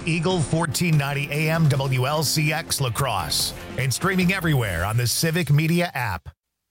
Eagle 1490 AM WLCX La Crosse and streaming everywhere on the Civic Media app.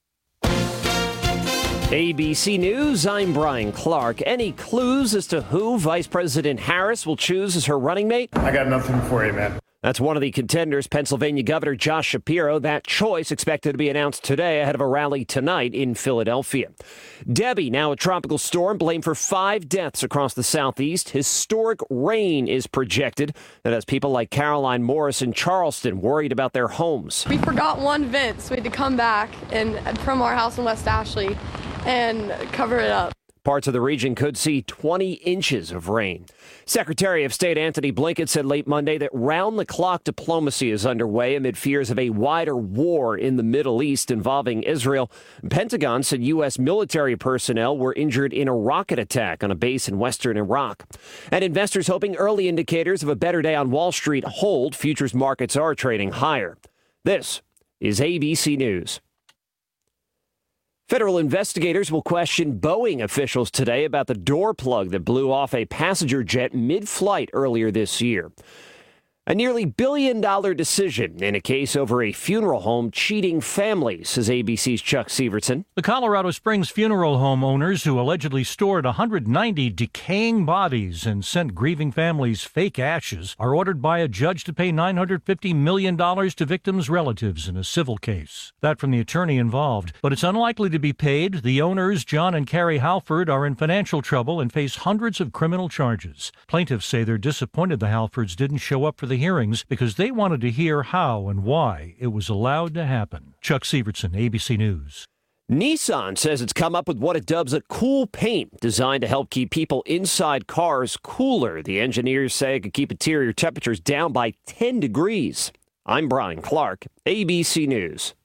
ABC News, I'm Brian Clark. Any clues as to who Vice President Harris will choose as her running mate? I got nothing for you, man. That's one of the contenders, Pennsylvania Governor Josh Shapiro. That choice expected to be announced today ahead of a rally tonight in Philadelphia. Debbie, now a tropical storm, blamed for 5 deaths across the southeast. Historic rain is projected. That has people like Caroline Morris in Charleston worried about their homes. We forgot one vent, so we had to come back from our house in West Ashley and cover it up. Parts of the region could see 20 inches of rain. Secretary of State Antony Blinken said late Monday that round-the-clock diplomacy is underway amid fears of a wider war in the Middle East involving Israel. Pentagon said U.S. military personnel were injured in a rocket attack on a base in western Iraq. And investors hoping early indicators of a better day on Wall Street hold. Futures markets are trading higher. This is ABC News. Federal investigators will question Boeing officials today about the door plug that blew off a passenger jet mid-flight earlier this year. A nearly $1 billion decision in a case over a funeral home cheating families, says ABC's Chuck Severson. The Colorado Springs funeral home owners who allegedly stored 190 decaying bodies and sent grieving families fake ashes are ordered by a judge to pay $950 million to victims' relatives in a civil case. That from the attorney involved. But it's unlikely to be paid. The owners, John and Carrie Halford, are in financial trouble and face hundreds of criminal charges. Plaintiffs say they're disappointed the Halfords didn't show up for the hearings because they wanted to hear how and why it was allowed to happen. Chuck Severson, ABC News. Nissan says it's come up with what it dubs a cool paint designed to help keep people inside cars cooler. The engineers say it could keep interior temperatures down by 10 degrees. I'm Brian Clark, ABC News.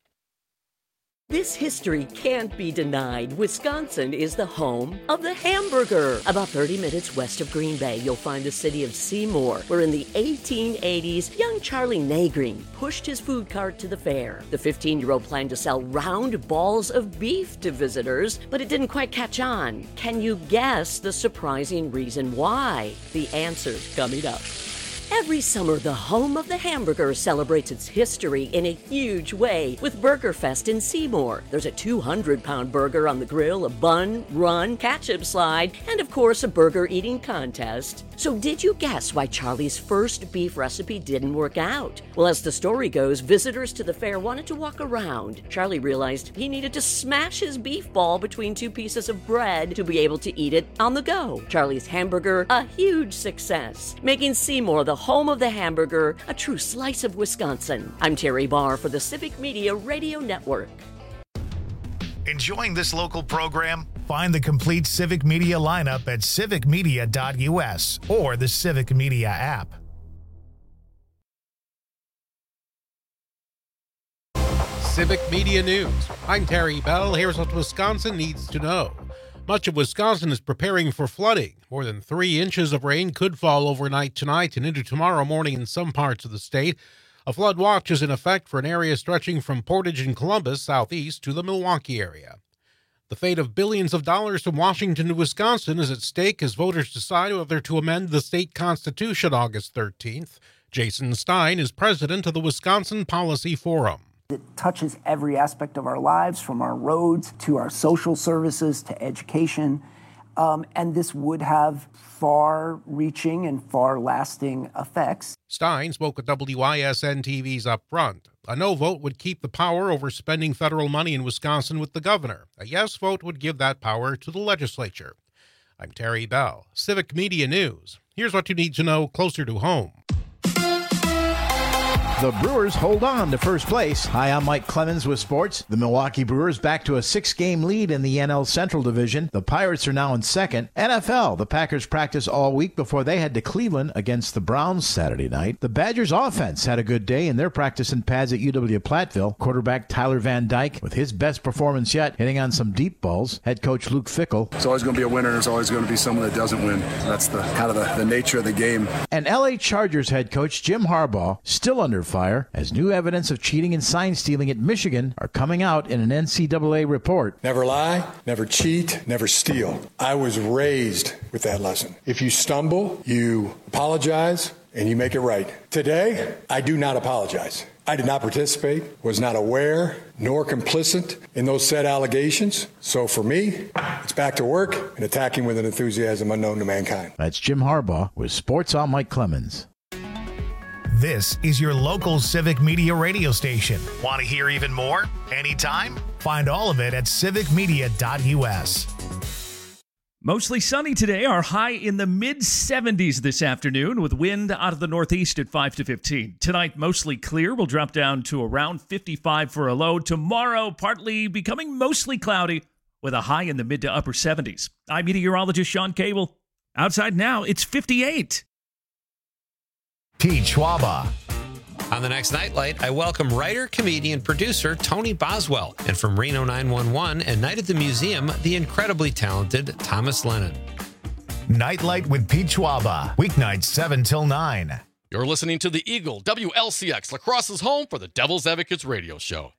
This history can't be denied. Wisconsin is the home of the hamburger. About 30 minutes west of Green Bay, you'll find the city of Seymour, where in the 1880s, young Charlie Nagreen pushed his food cart to the fair. The 15-year-old planned to sell round balls of beef to visitors, but it didn't quite catch on. Can you guess the surprising reason why? The answer's coming up. Every summer, the home of the hamburger celebrates its history in a huge way with BurgerFest in Seymour. There's a 200-pound burger on the grill, a bun, run, ketchup slide, and of course, a burger eating contest. So did you guess why Charlie's first beef recipe didn't work out? Well, as the story goes, visitors to the fair wanted to walk around. Charlie realized he needed to smash his beef ball between 2 pieces of bread to be able to eat it on the go. Charlie's hamburger, a huge success, making Seymour the home of the hamburger, a true slice of Wisconsin. I'm Terry Barr for the Civic Media Radio Network. Enjoying this local program? Find the complete Civic Media lineup at civicmedia.us or the Civic Media app. Civic Media News. I'm Terry Bell. Here's what Wisconsin needs to know. Much of Wisconsin is preparing for flooding. More than 3 inches of rain could fall overnight tonight and into tomorrow morning in some parts of the state. A flood watch is in effect for an area stretching from Portage and Columbus southeast to the Milwaukee area. The fate of billions of dollars from Washington to Wisconsin is at stake as voters decide whether to amend the state constitution August 13th. Jason Stein is president of the Wisconsin Policy Forum. It touches every aspect of our lives, from our roads to our social services to education. And this would have far-reaching and far-lasting effects. Stein spoke at WISN TV's Up Front. A no vote would keep the power over spending federal money in Wisconsin with the governor. A yes vote would give that power to the legislature. I'm Terry Bell, Civic Media News. Here's what you need to know closer to home. The Brewers hold on to first place. Hi, I'm Mike Clemens with sports. The Milwaukee Brewers back to a 6-game lead in the NL Central Division. The Pirates are now in second. NFL, the Packers practiced all week before they head to Cleveland against the Browns Saturday night. The Badgers offense had a good day in their practice in pads at UW-Platteville. Quarterback Tyler Van Dyke with his best performance yet, hitting on some deep balls. Head coach Luke Fickell. It's always going to be a winner. There's always going to be someone that doesn't win. That's the kind of the nature of the game. And LA Chargers head coach Jim Harbaugh still under fire as new evidence of cheating and sign stealing at Michigan are coming out in an NCAA report. Never lie, never cheat, never steal. I was raised with that lesson. If you stumble, you apologize, and you make it right. Today, I do not apologize. I did not participate, was not aware, nor complicit in those said allegations. So for me, it's back to work and attacking with an enthusiasm unknown to mankind. That's Jim Harbaugh with Sports on Mike Clemens. This is your local Civic Media radio station. Want to hear even more? Anytime? Find all of it at civicmedia.us. Mostly sunny today. Our high in the mid-70s this afternoon with wind out of the northeast at 5 to 15. Tonight, mostly clear. We'll drop down to around 55 for a low. Tomorrow, partly becoming mostly cloudy with a high in the mid to upper 70s. I'm meteorologist Sean Cable. Outside now, it's 58. Pete Schwaba. On the next Nightlight, I welcome writer, comedian, producer Tony Boswell, and from Reno 911 and Night at the Museum, the incredibly talented Thomas Lennon. Nightlight with Pete Schwaba, weeknights 7 till 9. You're listening to the Eagle, WLCX, Lacrosse's home for the Devil's Advocates radio show.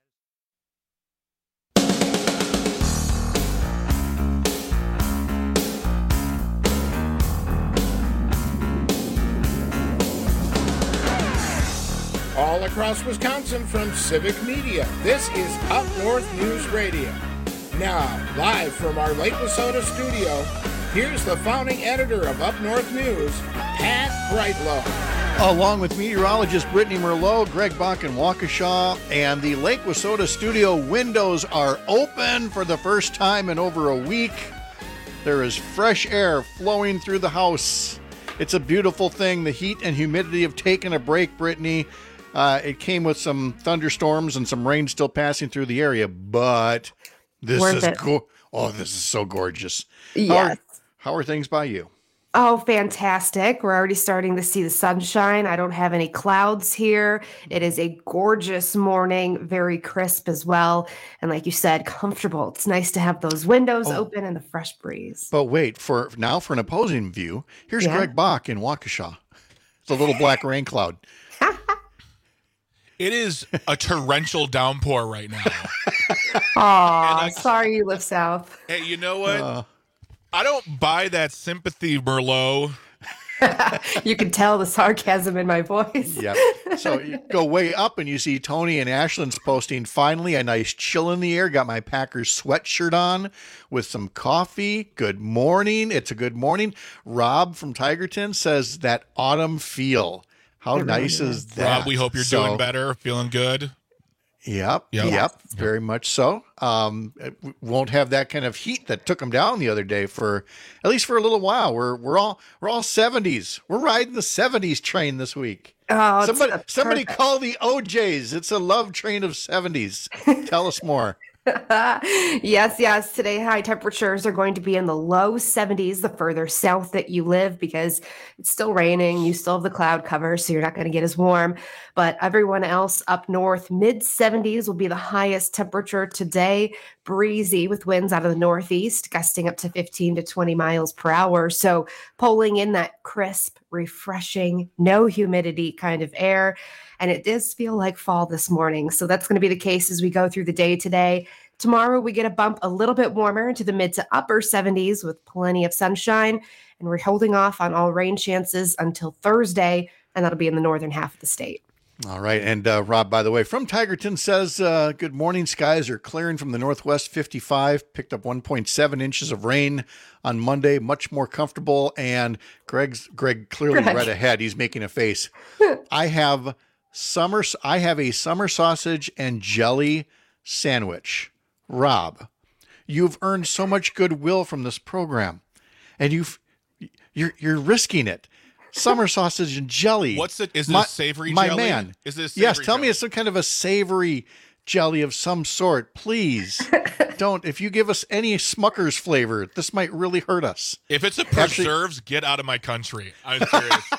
All across Wisconsin from Civic Media, this is Up North News Radio. Now, live from our Lake Wissota studio, here's the founding editor of Up North News, Pat Brightlow. Along with meteorologist Brittany Merlot, Greg Bach in Waukesha, and the Lake Wissota studio windows are open for the first time in over a week. There is fresh air flowing through the house. It's a beautiful thing. The heat and humidity have taken a break, Brittany. It came with some thunderstorms and some rain still passing through the area, but this is this is so gorgeous. Yes. How are things by you? Oh, fantastic. We're already starting to see the sunshine. I don't have any clouds here. It is a gorgeous morning, very crisp as well. And like you said, comfortable. It's nice to have those windows open and the fresh breeze. But wait, for an opposing view, here's Greg Bach in Waukesha. It's a little black rain cloud. It is a torrential downpour right now. Aw, sorry you live south. Hey, you know what? I don't buy that sympathy, Merlot. You can tell the sarcasm in my voice. Yep. So you go way up and you see Tony and Ashland's posting, finally a nice chill in the air. Got my Packers sweatshirt on with some coffee. Good morning. It's a good morning. Rob from Tigerton says that autumn feel. How nice is that? Rob, we hope you're doing better, feeling good. Yep. Very much so. Won't have that kind of heat that took them down the other day for at least for a little while. We're all 70s. We're riding the 70s train this week. Oh, somebody call the OJs. It's a love train of 70s. Tell us more. Yes. Today, high temperatures are going to be in the low 70s the further south that you live because it's still raining. You still have the cloud cover, so you're not going to get as warm. But everyone else up north, mid 70s will be the highest temperature today. Breezy with winds out of the northeast, gusting up to 15 to 20 miles per hour. So pulling in that crisp, refreshing, no humidity kind of air. And it does feel like fall this morning. So that's going to be the case as we go through the day today. Tomorrow, we get a bump a little bit warmer into the mid to upper 70s with plenty of sunshine. And we're holding off on all rain chances until Thursday, and that'll be in the northern half of the state. All right. And Rob, by the way, from Tigerton says, good morning. Skies are clearing from the northwest 55. Picked up 1.7 inches of rain on Monday. Much more comfortable. And Greg clearly read ahead. He's making a face. I have a summer sausage and jelly sandwich. Rob, you've earned so much goodwill from this program, and you're risking it. Summer sausage and jelly. What's it? Is it a savory jelly? My man. Is this savory Yes, tell me it's some kind of a savory jelly of some sort. Please don't. If you give us any Smucker's flavor, this might really hurt us. If it's a preserves, get out of my country. I'm serious.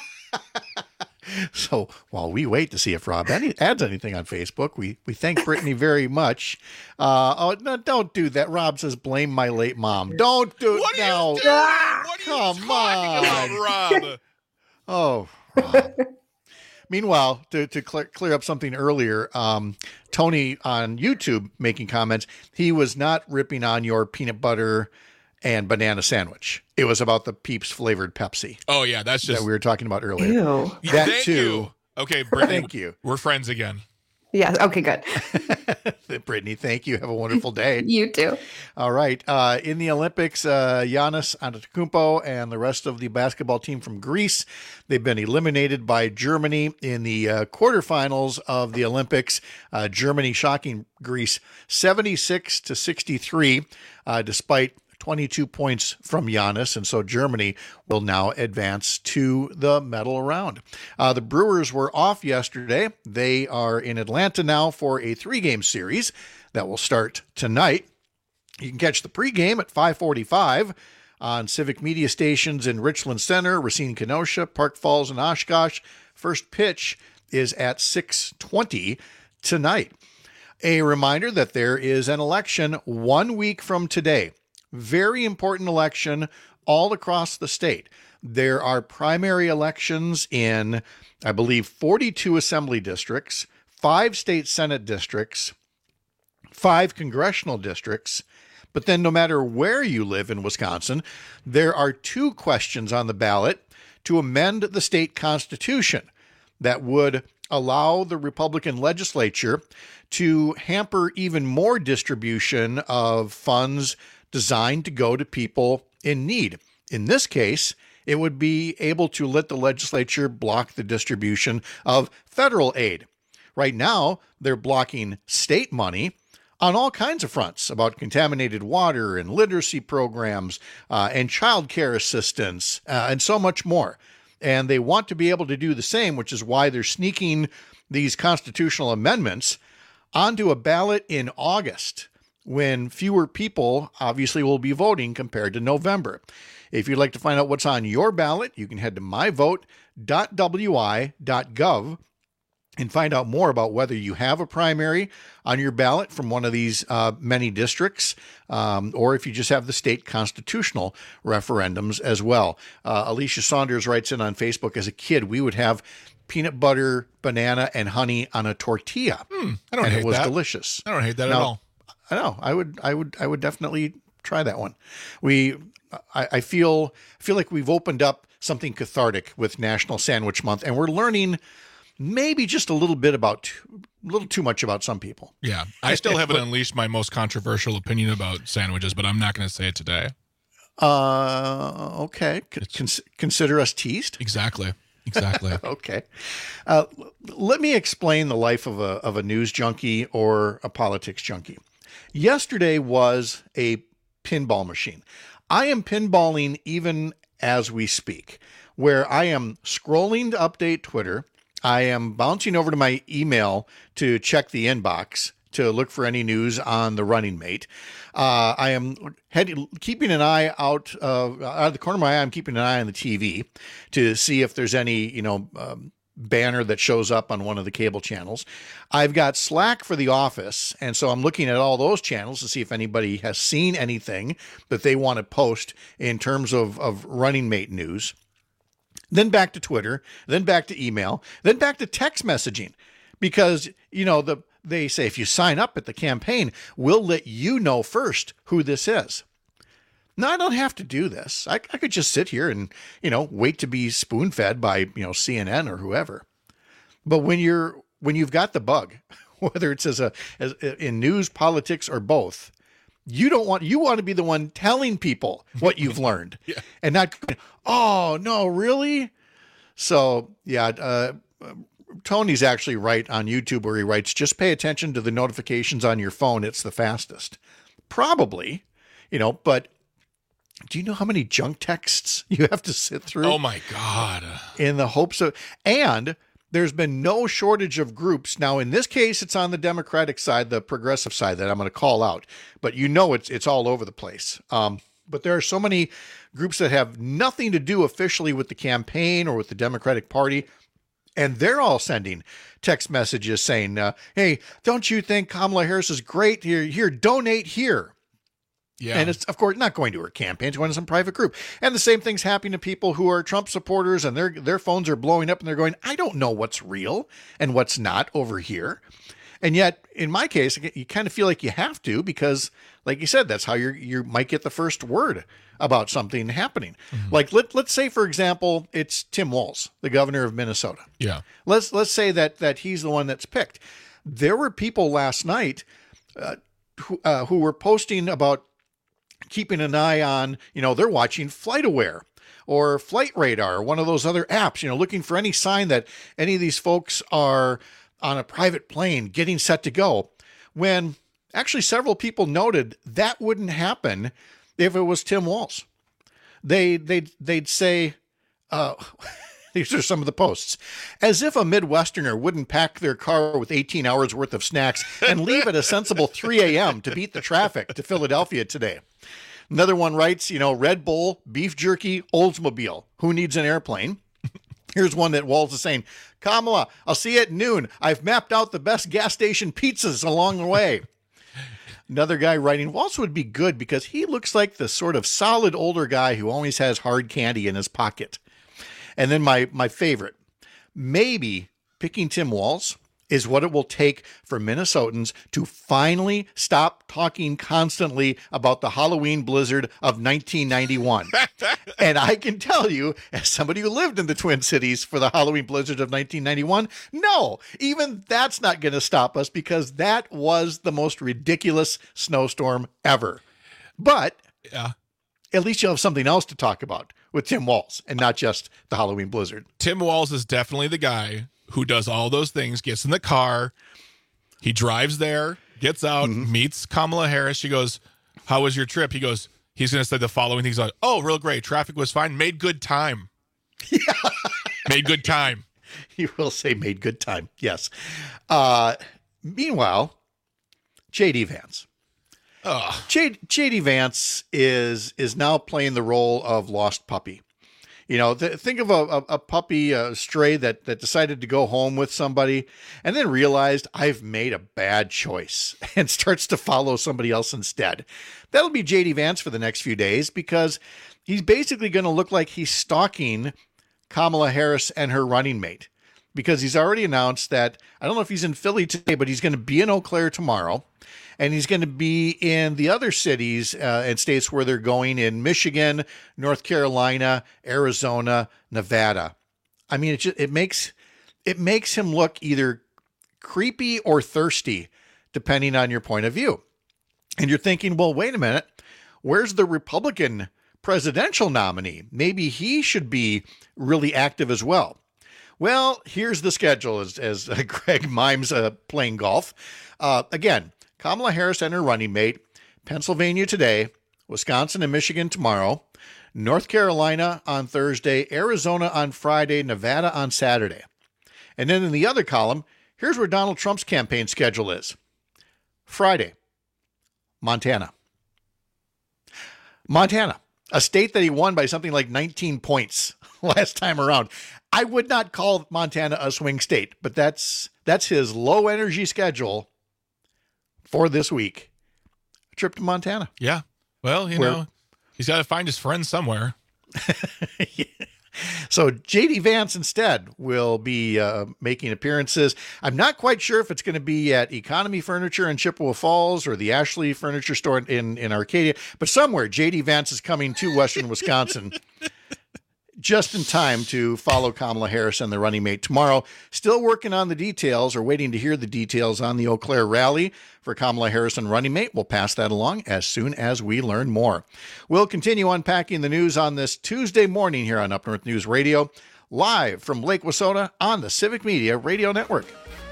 So while we wait to see if Rob adds anything on Facebook, we thank Brittany very much. No, don't do that. Rob says, blame my late mom. Don't do it now. What are you talking about, Rob? Oh, Rob. Meanwhile, to clear up something earlier, Tony on YouTube making comments, he was not ripping on your peanut butter and banana sandwich. It was about the Peeps flavored Pepsi. Oh yeah, that's just that we were talking about earlier. Ew. That Thank too. you. Okay, Brittany, Thank you. We're friends again. Yeah. Okay, good. Brittany, thank you. Have a wonderful day. You too. All right. In the Olympics, Giannis Antetokounmpo and the rest of the basketball team from Greece, they've been eliminated by Germany in the quarterfinals of the Olympics. Germany shocking Greece 76-63, despite 22 points from Giannis, and so Germany will now advance to the medal round. The Brewers were off yesterday. They are in Atlanta now for a 3-game series that will start tonight. You can catch the pregame at 5:45 on Civic Media stations in Richland Center, Racine, Kenosha, Park Falls, and Oshkosh. First pitch is at 6:20 tonight. A reminder that there is an election 1 week from today. Very important election all across the state. There are primary elections in, I believe, 42 assembly districts, 5 state senate districts, 5 congressional districts. But then no matter where you live in Wisconsin, there are 2 questions on the ballot to amend the state constitution that would allow the Republican legislature to hamper even more distribution of funds designed to go to people in need. In this case, it would be able to let the legislature block the distribution of federal aid. Right now, they're blocking state money on all kinds of fronts about contaminated water and literacy programs and child care assistance and so much more. And they want to be able to do the same, which is why they're sneaking these constitutional amendments onto a ballot in August, when fewer people obviously will be voting compared to November. If you'd like to find out what's on your ballot, you can head to myvote.wi.gov and find out more about whether you have a primary on your ballot from one of these many districts, or if you just have the state constitutional referendums as well. Alicia Saunders writes in on Facebook, as a kid, we would have peanut butter, banana, and honey on a tortilla. I don't hate that. It was delicious. I don't hate that at all. I know. I would definitely try that one. I feel like we've opened up something cathartic with National Sandwich Month, and we're learning maybe just a little too much about some people. Yeah, I still haven't unleashed my most controversial opinion about sandwiches, but I'm not going to say it today. Okay. Consider us teased. Exactly. Okay. Let me explain the life of a news junkie or a politics junkie. Yesterday was a pinball machine. I am pinballing even as we speak, where I am scrolling to update Twitter. I am bouncing over to my email to check the inbox to look for any news on the running mate. I am keeping an eye out of the corner of my eye. I'm keeping an eye on the TV to see if there's any, banner that shows up on one of the cable channels. I've got Slack for The Office, and so I'm looking at all those channels to see if anybody has seen anything that they want to post in terms of running mate news. Then back to Twitter, then back to email, then back to text messaging, because, they say if you sign up at the campaign, we'll let you know first who this is. No, I don't have to do this. I could just sit here and, wait to be spoon-fed by, CNN or whoever. But when you've got the bug, whether it's as in news, politics, or both, you want to be the one telling people what you've learned. Yeah. And not, oh, no, really? So, yeah, Tony's actually right on YouTube where he writes, just pay attention to the notifications on your phone. It's the fastest. Probably, but do you know how many junk texts you have to sit through? Oh my God. In the hopes of, and there's been no shortage of groups. Now, in this case, it's on the Democratic side, the progressive side that I'm going to call out, but it's all over the place. But there are so many groups that have nothing to do officially with the campaign or with the Democratic Party, and they're all sending text messages saying, hey, don't you think Kamala Harris is great? Here, donate here. Yeah. And it's, of course, not going to her campaign. It's going to some private group. And the same thing's happening to people who are Trump supporters, and their phones are blowing up, and they're going, I don't know what's real and what's not over here. And yet, in my case, you kind of feel like you have to because, like you said, that's how you might get the first word about something happening. Mm-hmm. Like let's say, for example, it's Tim Walz, the governor of Minnesota. Yeah. Let's say that he's the one that's picked. There were people last night who were posting about keeping an eye on, they're watching FlightAware or Flight Radar, or one of those other apps, looking for any sign that any of these folks are on a private plane getting set to go, when actually several people noted that wouldn't happen if it was Tim Walz. They'd say, these are some of the posts, as if a Midwesterner wouldn't pack their car with 18 hours worth of snacks and leave at a sensible 3 a.m. to beat the traffic to Philadelphia today. Another one writes, Red Bull, beef jerky, Oldsmobile. Who needs an airplane? Here's one that Walz is saying, Kamala, I'll see you at noon. I've mapped out the best gas station pizzas along the way. Another guy writing, Walz would be good because he looks like the sort of solid older guy who always has hard candy in his pocket. And then my favorite, maybe picking Tim Walz is what it will take for Minnesotans to finally stop talking constantly about the Halloween blizzard of 1991. And I can tell you, as somebody who lived in the Twin Cities for the Halloween blizzard of 1991, no, even that's not going to stop us because that was the most ridiculous snowstorm ever. But yeah, at least you'll have something else to talk about with Tim Walz and not just the Halloween blizzard. Tim Walz is definitely the guy who does all those things, gets in the car, he drives there, gets out, meets Kamala Harris. She goes, how was your trip? He goes, he's going to say the following things like, oh, real great. Traffic was fine. Made good time. Yeah. Made good time. He will say made good time. Yes. Meanwhile, J.D. Vance. J.D. Vance is now playing the role of lost puppy. Think of a puppy, a stray that decided to go home with somebody and then realized I've made a bad choice and starts to follow somebody else instead. That'll be J.D. Vance for the next few days because he's basically going to look like he's stalking Kamala Harris and her running mate because he's already announced that, I don't know if he's in Philly today, but he's going to be in Eau Claire tomorrow. And he's going to be in the other cities and states where they're going in Michigan, North Carolina, Arizona, Nevada. I mean, it makes him look either creepy or thirsty, depending on your point of view. And you're thinking, well, wait a minute, where's the Republican presidential nominee? Maybe he should be really active as well. Well, here's the schedule as Greg mimes playing golf. Again, Kamala Harris and her running mate, Pennsylvania today, Wisconsin and Michigan tomorrow, North Carolina on Thursday, Arizona on Friday, Nevada on Saturday. And then in the other column, here's where Donald Trump's campaign schedule is. Friday, Montana. Montana, a state that he won by something like 19 points last time around. I would not call Montana a swing state, but that's his low energy schedule for this week. A trip to Montana. Yeah. Well, he's got to find his friends somewhere. Yeah. So J.D. Vance instead will be making appearances. I'm not quite sure if it's going to be at Economy Furniture in Chippewa Falls or the Ashley Furniture Store in Arcadia, but somewhere J.D. Vance is coming to Western Wisconsin just in time to follow Kamala Harris and the running mate tomorrow. Still working on the details or waiting to hear the details on the Eau Claire rally for Kamala Harris and running mate. We'll pass that along as soon as we learn more. We'll continue unpacking the news on this Tuesday morning here on Up North News Radio, live from Lake Wissota on the Civic Media Radio Network.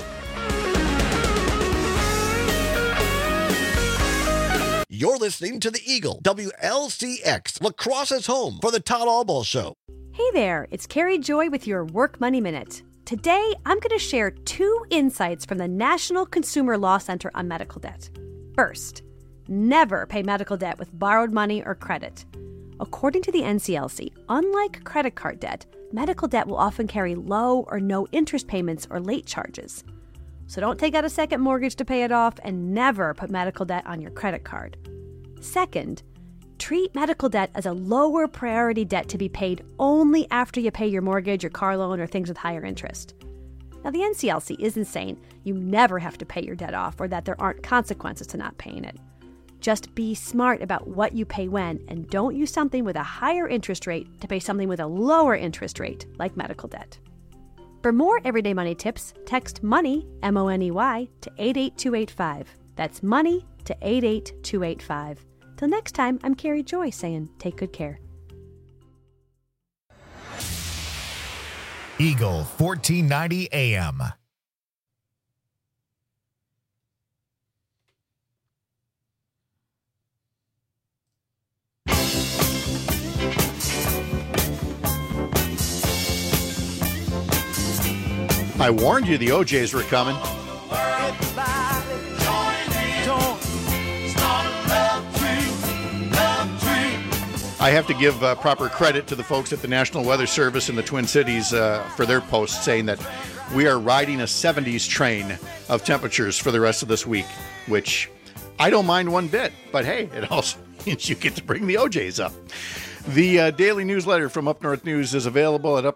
You're listening to the Eagle, WLCX, La Crosse's home for the Todd Albaugh Show. Hey there, it's Carrie Joy with your Work Money Minute. Today, I'm going to share 2 insights from the National Consumer Law Center on medical debt. First, never pay medical debt with borrowed money or credit. According to the NCLC, unlike credit card debt, medical debt will often carry low or no interest payments or late charges. So don't take out a second mortgage to pay it off and never put medical debt on your credit card. Second, treat medical debt as a lower priority debt to be paid only after you pay your mortgage, your car loan, or things with higher interest. Now, the NCLC isn't saying you never have to pay your debt off or that there aren't consequences to not paying it. Just be smart about what you pay when, and don't use something with a higher interest rate to pay something with a lower interest rate, like medical debt. For more everyday money tips, text MONEY, M-O-N-E-Y, to 88285. That's MONEY to 88285. Till next time, I'm Carrie Joy saying take good care. Eagle 1490 AM. I warned you the OJs were coming. I have to give proper credit to the folks at the National Weather Service in the Twin Cities for their post saying that we are riding a 70s train of temperatures for the rest of this week, which I don't mind one bit. But hey, it also means you get to bring the OJs up. The daily newsletter from Up North News is available at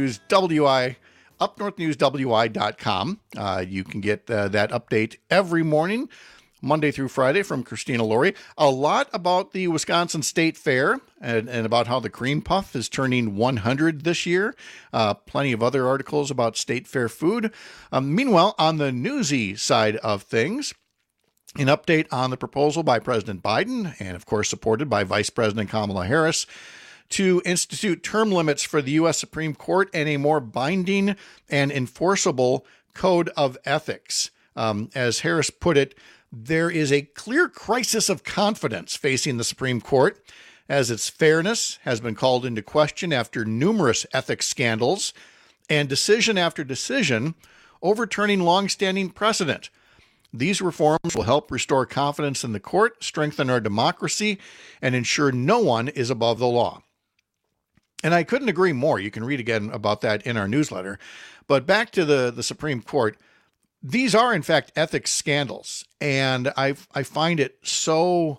upnorthnewswi.com. You can get that update every morning, Monday through Friday, from Christina Laurie. A lot about the Wisconsin State Fair and about how the cream puff is turning 100 this year. Plenty of other articles about State Fair food. Meanwhile, on the newsy side of things, an update on the proposal by President Biden, and of course supported by Vice President Kamala Harris, to institute term limits for the U.S. Supreme Court and a more binding and enforceable code of ethics. As Harris put it, there is a clear crisis of confidence facing the Supreme Court, as its fairness has been called into question after numerous ethics scandals and decision after decision overturning longstanding precedent. These reforms will help restore confidence in the court, strengthen our democracy, and ensure no one is above the law. And I couldn't agree more. You can read again about that in our newsletter. But back to the Supreme Court. These are, in fact, ethics scandals. And I find it so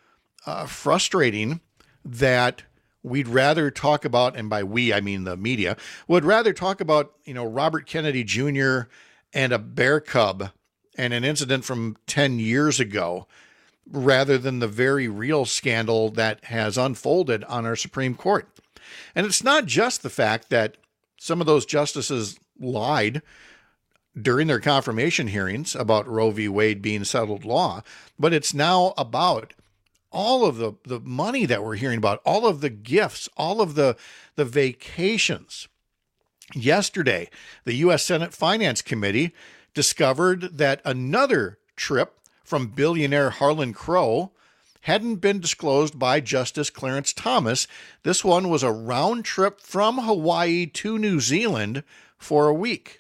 frustrating that we'd rather talk about, and by we, I mean the media, would rather talk about, Robert Kennedy Jr. and a bear cub and an incident from 10 years ago, rather than the very real scandal that has unfolded on our Supreme Court. And it's not just the fact that some of those justices lied during their confirmation hearings about Roe v. Wade being settled law, but it's now about all of the money that we're hearing about, all of the gifts, all of the vacations. Yesterday, the U.S. Senate Finance Committee discovered that another trip from billionaire Harlan Crow hadn't been disclosed by Justice Clarence Thomas. This one was a round trip from Hawaii to New Zealand for a week.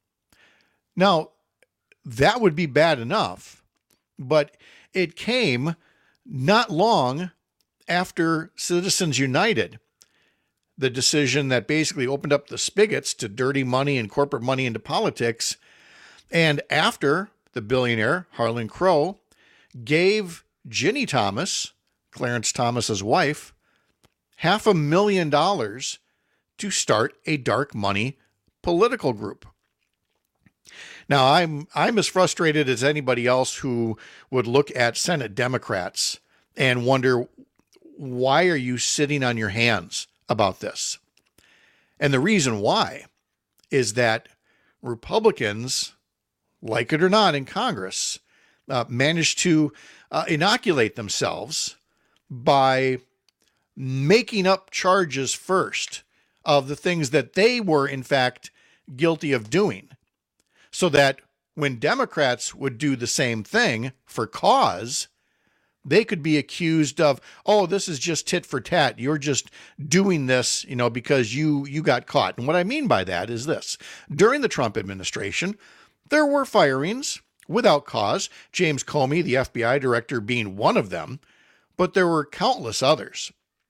Now, that would be bad enough, but it came not long after Citizens United, the decision that basically opened up the spigots to dirty money and corporate money into politics, and after the billionaire Harlan Crow gave Ginny Thomas, Clarence Thomas's wife, $500,000 to start a dark money political group. Now, I'm as frustrated as anybody else who would look at Senate Democrats and wonder, why are you sitting on your hands about this? And the reason why is that Republicans, like it or not, in Congress, managed to inoculate themselves by making up charges first of the things that they were, in fact, guilty of doing, so that when Democrats would do the same thing for cause, they could be accused of, oh, this is just tit for tat. You're just doing this, because you got caught. And what I mean by that is this. During the Trump administration, there were firings without cause, James Comey, the FBI director, being one of them, but there were countless others.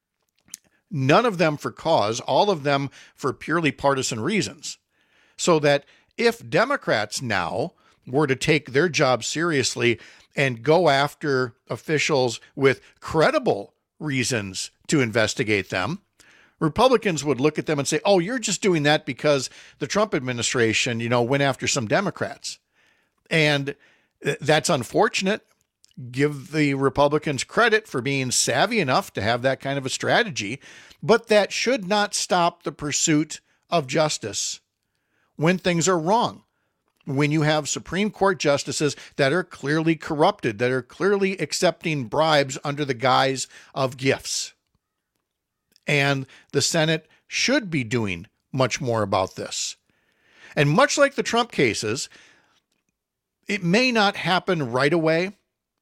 None of them for cause, all of them for purely partisan reasons. So that if Democrats now were to take their job seriously and go after officials with credible reasons to investigate them, Republicans would look at them and say, oh, you're just doing that because the Trump administration, went after some Democrats. And that's unfortunate. Give the Republicans credit for being savvy enough to have that kind of a strategy, but that should not stop the pursuit of justice when things are wrong. When you have Supreme Court justices that are clearly corrupted, that are clearly accepting bribes under the guise of gifts. And the Senate should be doing much more about this. And much like the Trump cases, it may not happen right away,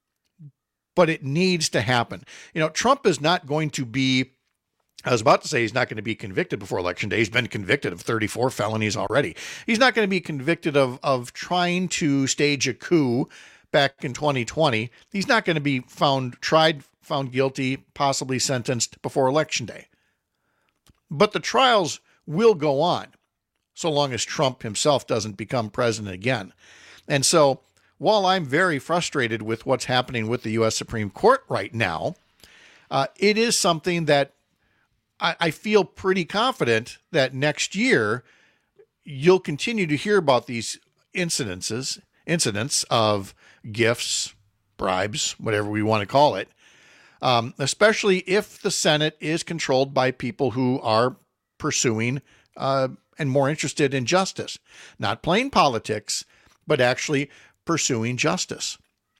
but it needs to happen. Trump is not going to be, I was about to say he's not going to be convicted before Election Day. He's been convicted of 34 felonies already. He's not going to be convicted of trying to stage a coup back in 2020. He's not going to be found guilty, possibly sentenced before Election Day. But the trials will go on so long as Trump himself doesn't become president again. And so while I'm very frustrated with what's happening with the U.S. Supreme Court right now, it is something that I feel pretty confident that next year you'll continue to hear about these incidents of gifts, bribes, whatever we want to call it, especially if the Senate is controlled by people who are pursuing and more interested in justice, not playing politics, but actually pursuing justice.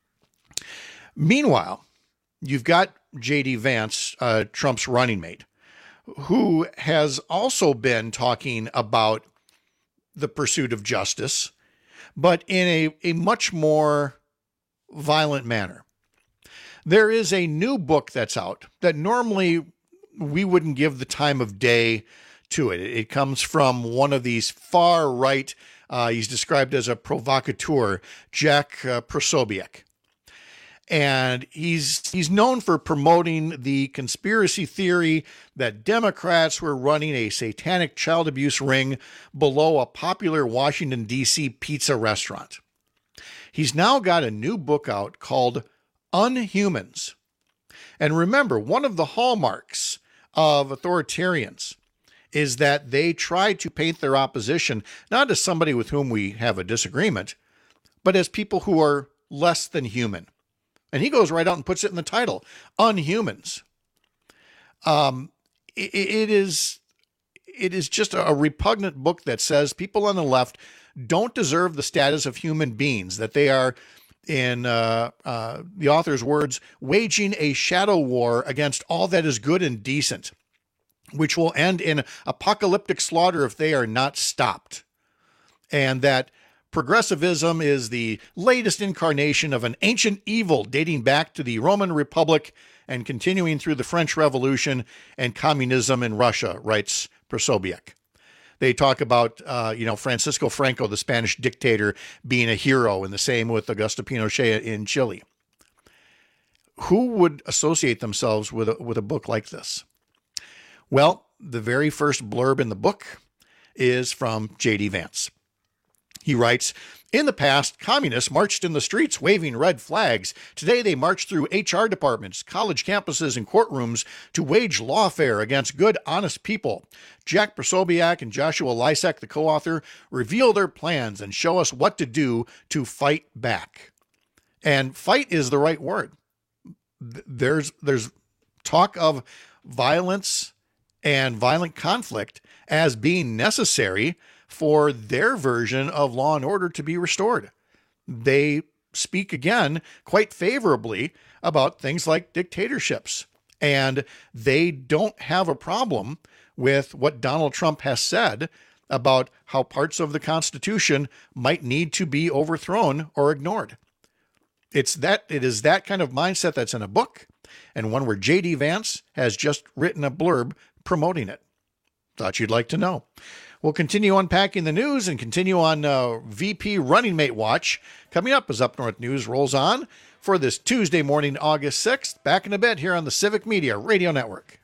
Meanwhile, you've got J.D. Vance, Trump's running mate, who has also been talking about the pursuit of justice, but in a much more violent manner. There is a new book that's out that normally we wouldn't give the time of day to it. It comes from one of these far-right, he's described as a provocateur, Jack Posobiec. And he's known for promoting the conspiracy theory that Democrats were running a satanic child abuse ring below a popular Washington, D.C. pizza restaurant. He's now got a new book out called Unhumans. And remember, one of the hallmarks of authoritarians is that they try to paint their opposition not as somebody with whom we have a disagreement, but as people who are less than human. And he goes right out and puts it in the title, Unhumans. It is just a repugnant book that says people on the left don't deserve the status of human beings, that they are, in the author's words, waging a shadow war against all that is good and decent, which will end in apocalyptic slaughter if they are not stopped. And that progressivism is the latest incarnation of an ancient evil dating back to the Roman Republic and continuing through the French Revolution and communism in Russia, writes Posobiec. They talk about, Francisco Franco, the Spanish dictator, being a hero, and the same with Augusto Pinochet in Chile. Who would associate themselves with a book like this? Well, the very first blurb in the book is from J.D. Vance. He writes, in the past, communists marched in the streets waving red flags. Today they march through HR departments, college campuses, and courtrooms to wage lawfare against good, honest people. Jack Posobiec and Joshua Lysak, the co-author, reveal their plans and show us what to do to fight back. And fight is the right word. There's talk of violence and violent conflict as being necessary for their version of law and order to be restored. They speak again quite favorably about things like dictatorships, and they don't have a problem with what Donald Trump has said about how parts of the Constitution might need to be overthrown or ignored. It is that kind of mindset that's in a book, and one where J.D. Vance has just written a blurb promoting it. Thought you'd like to know. We'll continue unpacking the news and continue on VP Running Mate Watch. Coming up as Up North News rolls on for this Tuesday morning, August 6th. Back in a bit here on the Civic Media Radio Network.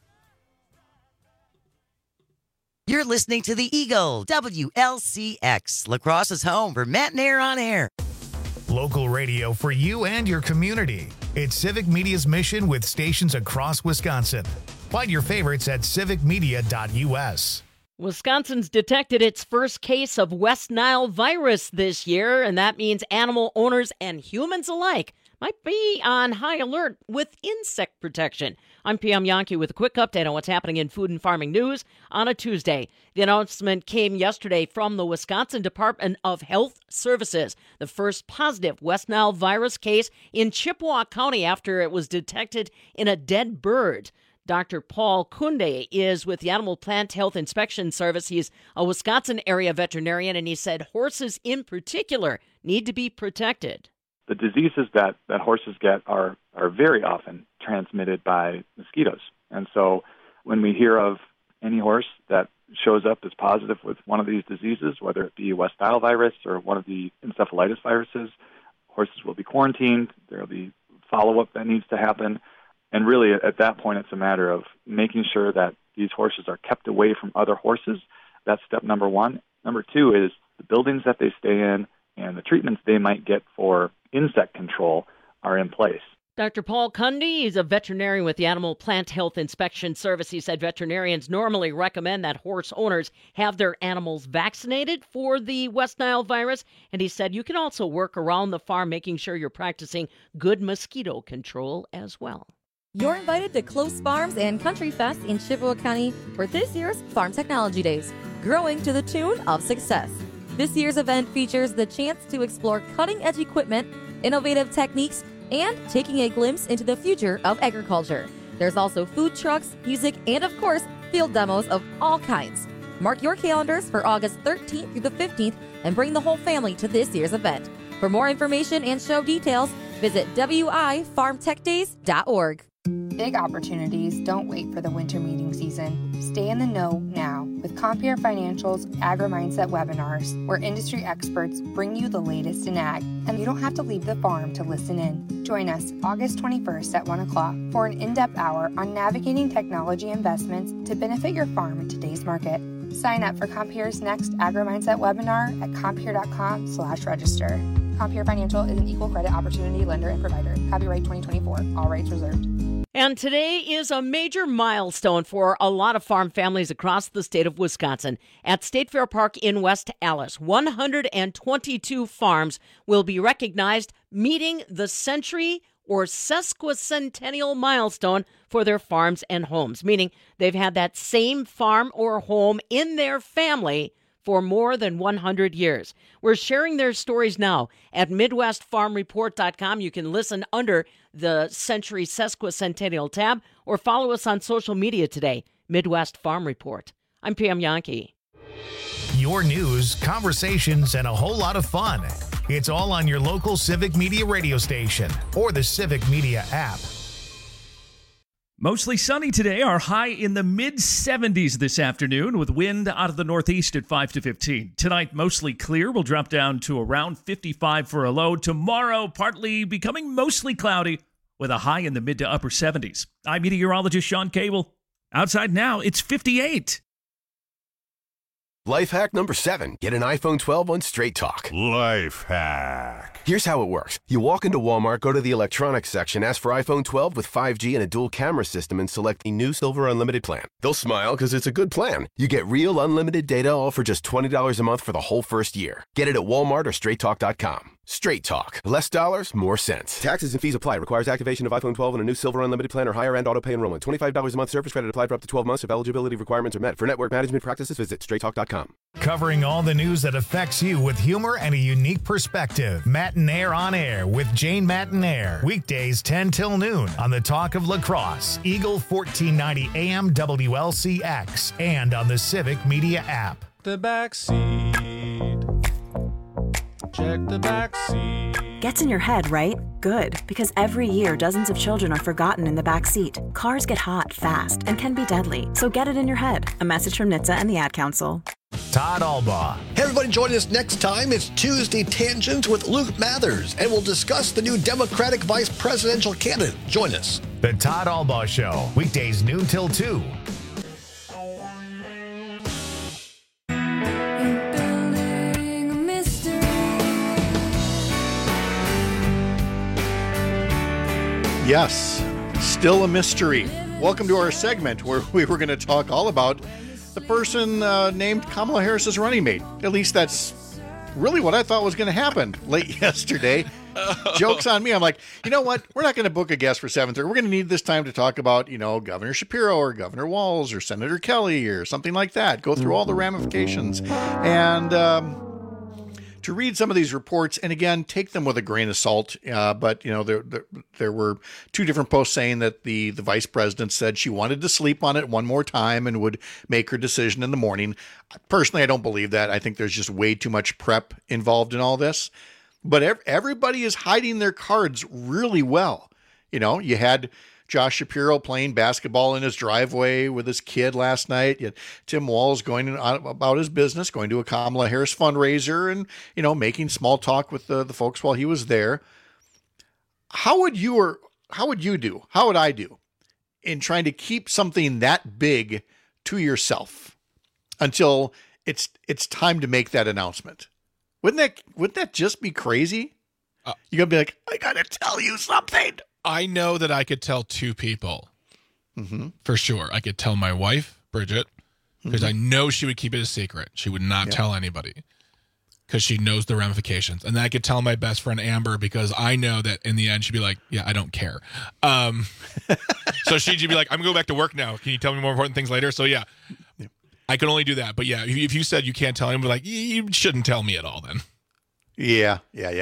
You're listening to the Eagle, WLCX, La Crosse's home for Matt and Air on Air. local radio for you and your community. It's Civic Media's mission with stations across Wisconsin. Find your favorites at civicmedia.us. Wisconsin's detected its first case of West Nile virus this year, and that means animal owners and humans alike might be on high alert with insect protection. I'm PM Yankee with a quick update on what's happening in food and farming news on a Tuesday. The announcement came yesterday from the Wisconsin Department of Health Services. The first positive West Nile virus case in Chippewa County after it was detected in a dead bird. Dr. Paul Kunde is with the Animal Plant Health Inspection Service. He's a Wisconsin area veterinarian, and he said horses in particular need to be protected. The diseases that horses get are very often transmitted by mosquitoes. And so when we hear of any horse that shows up as positive with one of these diseases, whether it be West Nile virus or one of the encephalitis viruses, horses will be quarantined. There will be follow-up that needs to happen. And really, at that point, it's a matter of making sure that these horses are kept away from other horses. That's step number one. Number two is the buildings that they stay in and the treatments they might get for insect control are in place. Dr. Paul Kunde is a veterinarian with the Animal Plant Health Inspection Service. He said veterinarians normally recommend that horse owners have their animals vaccinated for the West Nile virus. And he said you can also work around the farm, making sure you're practicing good mosquito control as well. You're invited to Close Farms and Country Fest in Chippewa County for this year's Farm Technology Days, growing to the tune of success. This year's event features the chance to explore cutting-edge equipment, innovative techniques, and taking a glimpse into the future of agriculture. There's also food trucks, music, and of course, field demos of all kinds. Mark your calendars for August 13th through the 15th and bring the whole family to this year's event. For more information and show details, visit wifarmtechdays.org. Big opportunities don't wait for the winter meeting season. Stay in the know now with Compeer Financial's Agri-Mindset webinars, where industry experts bring you the latest in ag, and you don't have to leave the farm to listen in. Join us August 21st at 1 o'clock for an in-depth hour on navigating technology investments to benefit your farm in today's market. Sign up for Compeer's next Agri-Mindset webinar at compeer.com/register. Compeer Financial is an equal credit opportunity lender and provider. Copyright 2024. All rights reserved. And today is a major milestone for a lot of farm families across the state of Wisconsin. At State Fair Park in West Allis, 122 farms will be recognized, meeting the century or sesquicentennial milestone for their farms and homes, meaning they've had that same farm or home in their family for more than 100 years. We're sharing their stories now at MidwestFarmReport.com. You can listen under the Century Sesquicentennial tab or follow us on social media today, Midwest Farm Report. I'm PM Yankee. Your news, conversations, and a whole lot of fun. It's all on your local Civic Media radio station or the Civic Media app. Mostly sunny today. Our high in the mid-70s this afternoon with wind out of the northeast at 5 to 15. Tonight, mostly clear. We'll drop down to around 55 for a low. Tomorrow, partly becoming mostly cloudy with a high in the mid to upper 70s. I'm meteorologist Sean Cable. Outside now, it's 58. Life hack number 7. Get an iPhone 12 on Straight Talk. Life hack. Here's how it works. You walk into Walmart, go to the electronics section, ask for iPhone 12 with 5G and a dual camera system, and select the new Silver Unlimited plan. They'll smile because it's a good plan. You get real unlimited data all for just $20 a month for the whole first year. Get it at Walmart or StraightTalk.com. Straight Talk. Less dollars, more sense. Taxes and fees apply. Requires activation of iPhone 12 and a new Silver Unlimited plan or higher end auto pay enrollment. $25 a month service credit applied for up to 12 months if eligibility requirements are met. For network management practices, visit StraightTalk.com. Covering all the news that affects you with humor and a unique perspective. Matinaire on Air with Jane Matinaire. Weekdays 10 till noon on the Talk of Lacrosse, Eagle 1490 AM WLCX, and on the Civic Media app. The back seat. Check the back seat. Gets in your head, right? Good, because every year dozens of children are forgotten in the back seat. Cars get hot fast and can be deadly, so get it in your head. A message from NHTSA and the Ad Council. Todd Albaugh. Hey, everybody, join us next time. It's Tuesday Tangents with Luke Mathers, and we'll discuss the new Democratic vice presidential candidate. Join us. The Todd Albaugh Show, weekdays noon till 2. Yes, still a mystery. Welcome to our segment where we were going to talk all about the person named Kamala Harris's running mate. At least that's really what I thought was going to happen late yesterday. Joke's on me. I'm like, you know what? We're not going to book a guest for 7:30. We're going to need this time to talk about, Governor Shapiro or Governor Walz or Senator Kelly or something like that. Go through all the ramifications. And to read some of these reports, and again, take them with a grain of salt. But there were two different posts saying that the vice president said she wanted to sleep on it one more time and would make her decision in the morning. Personally, I don't believe that. I think there's just way too much prep involved in all this. But everybody is hiding their cards really well. You had Josh Shapiro playing basketball in his driveway with his kid last night. You had Tim Walz going about his business, going to a Kamala Harris fundraiser and, making small talk with the folks while he was there. How would I do in trying to keep something that big to yourself until it's time to make that announcement? Wouldn't that just be crazy? You're going to be like, I got to tell you something. I know that I could tell two people for sure. I could tell my wife, Bridget, because I know she would keep it a secret. She would not tell anybody because she knows the ramifications. And then I could tell my best friend, Amber, because I know that in the end she'd be like, yeah, I don't care. So she'd be like, I'm going to go back to work now. Can you tell me more important things later? So yeah, I can only do that. But yeah, if you said you can't tell anybody, like, you shouldn't tell me at all then. Yeah.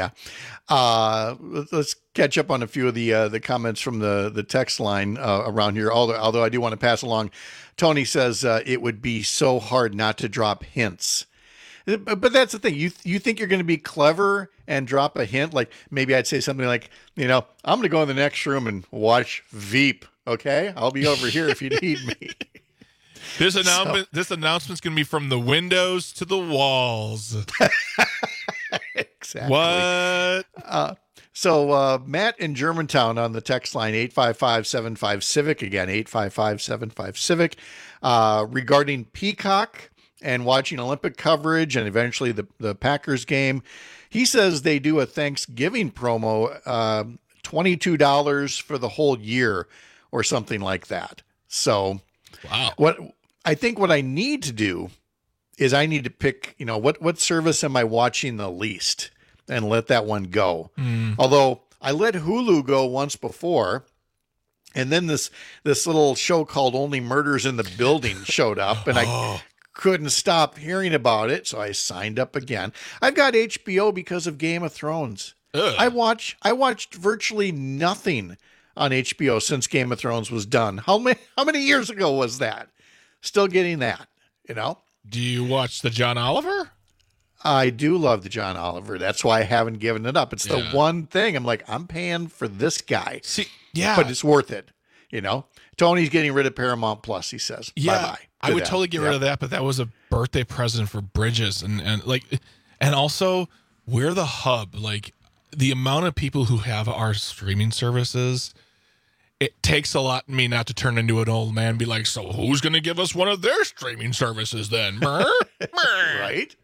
Let's catch up on a few of the comments from the text line around here. Although I do want to pass along, Tony says it would be so hard not to drop hints. But that's the thing. You think you're going to be clever and drop a hint? Like maybe I'd say something like, I'm going to go in the next room and watch Veep. Okay, I'll be over here if you need me. This announcement's going to be from the windows to the walls. Exactly. What? So Matt in Germantown on the text line, 855-75-CIVIC. Again, 855-75-CIVIC. Regarding Peacock and watching Olympic coverage and eventually the Packers game, he says they do a Thanksgiving promo, $22 for the whole year or something like that. So wow. What I need to do is I need to pick, what service am I watching the least and let that one go. Although I let Hulu go once before, and then this little show called Only Murders in the Building showed up, and I couldn't stop hearing about it, so I signed up again. I've got HBO because of Game of Thrones. I watched virtually nothing on HBO since Game of Thrones was done. How many years ago was that? Still getting that, Do you watch the John Oliver? I do love the John Oliver. That's why I haven't given it up. It's the one thing I'm like, I'm paying for this guy. See, yeah, but it's worth it. Tony's getting rid of Paramount Plus, he says. Yeah, bye-bye. I would totally get rid of that, but that was a birthday present for Bridges. And also we're the hub. Like the amount of people who have our streaming services, it takes a lot in me not to turn into an old man and be like, so who's going to give us one of their streaming services then? Right?